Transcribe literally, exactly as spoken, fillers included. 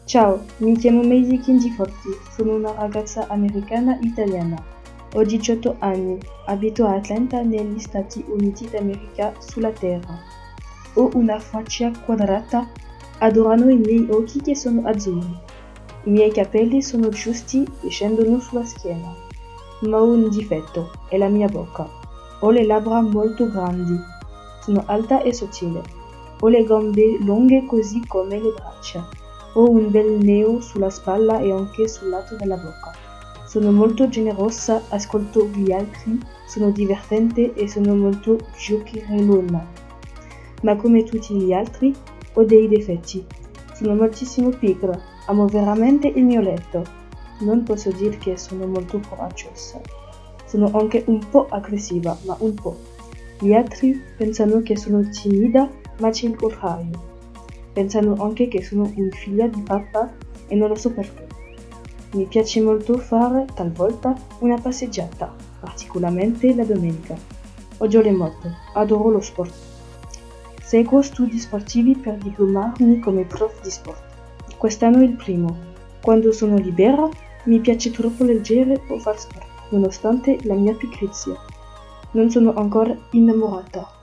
Ciao, mi chiamo Maisie Kingiforti, sono una ragazza americana italiana. Ho diciotto anni, abito a Atlanta negli Stati Uniti d'America sulla Terra. Ho una faccia quadrata, adorano i miei occhi che sono azzurri. I miei capelli sono giusti e scendono sulla schiena. Ma ho un difetto, è la mia bocca. Ho le labbra molto grandi, sono alta e sottile. Ho le gambe lunghe così come le braccia. Ho un bel neo sulla spalla e anche sul lato della bocca. Sono molto generosa, ascolto gli altri, sono divertente e sono molto giocherellona. Ma come tutti gli altri, ho dei difetti. Sono moltissimo piccola, amo veramente il mio letto. Non posso dire che sono molto coraggiosa. Sono anche un po' aggressiva, ma un po'. Gli altri pensano che sono timida, ma c'è il contrario. Pensano anche che sono un figlio di papà e non lo so perché. Mi piace molto fare, talvolta, una passeggiata, particolarmente la domenica. Odio le moto, adoro lo sport. Seguo studi sportivi per diplomarmi come prof di sport. Quest'anno è il primo. Quando sono libera, mi piace troppo leggere o far sport, nonostante la mia pigrizia. Non sono ancora innamorata.